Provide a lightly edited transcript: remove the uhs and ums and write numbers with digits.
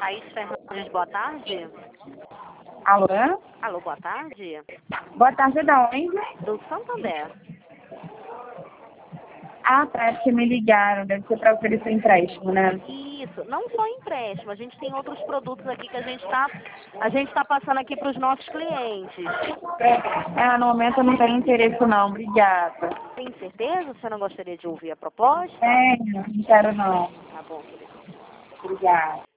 Thaís Fernandes, boa tarde. Alô? Alô, boa tarde. Boa tarde, da onde? Do Santander. Ah, tá, é porque me ligaram, deve ser para oferecer empréstimo, né? Isso, não só empréstimo, a gente tem outros produtos aqui que a gente tá passando aqui para os nossos clientes. No momento eu não tenho interesse não, obrigada. Tem certeza? Você não gostaria de ouvir a proposta? Não quero não. Tá bom, querida. Obrigada.